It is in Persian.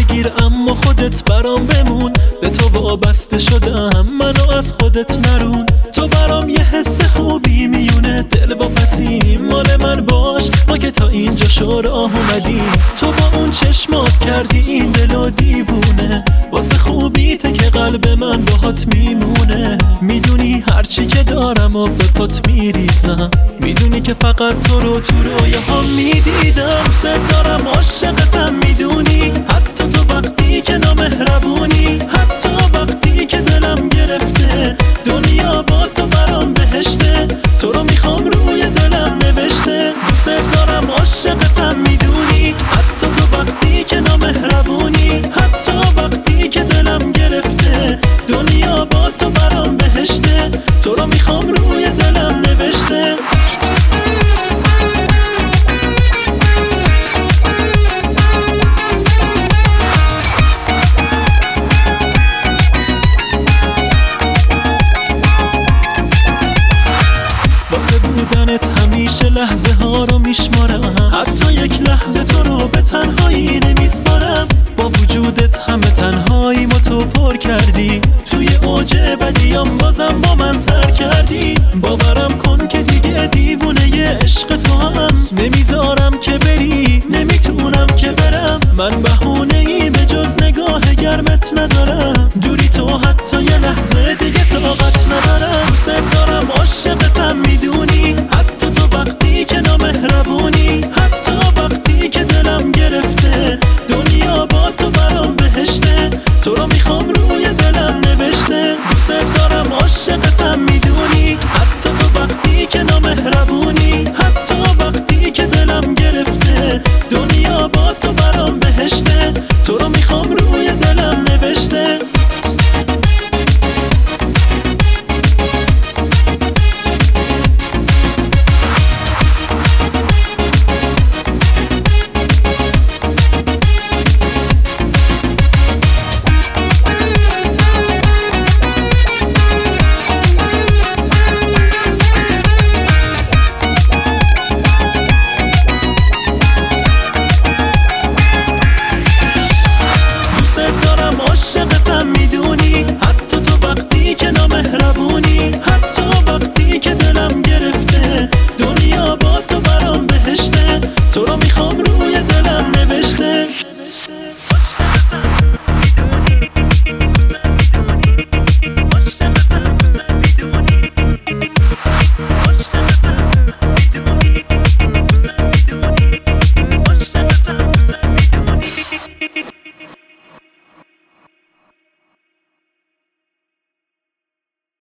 بگیر اما خودت برام بمون. به تو وابسته شدم منو از خودت نرون. تو برام یه حس خوبی میونه، دل با پسی مال من باش، ما که تا اینجا شو راه اومدیم. تو با اون چشمات کردی این دلو دیوونه، واسه خوبیته که قلب من باهات میمونه. میدونی هرچی که دارم و به پات میریزم، میدونی که فقط تو رو تو رویاهام میدیدم. صد دارم عاشقتم میدونی، حتی تو وقتی که نامهربونی، حتی وقتی که دلم گرفته. دنیا با تو برام بهشته، تو رو میخوام روی دلم نوشته. صد دارم عاشقتم میدونی، حتی تو وقتی که نامهربونی، حتی وقتی که دلم گرفته. دنیا با تو برام بهشته، تو رو میخوام روی دلم نوشته. واسه بودنت همیشه لحظه ها رو میشمارم، حتی یک لحظه تو رو به تنهایی نمیسپارم. با وجودت همه تنهایی ما تو پر کردی، توی اوج بدیام بازم با من سر کردی. باورم کن که دیگه دیوونه ی عشق تو هم، نمیذارم که بری، نمیتونم که برم. من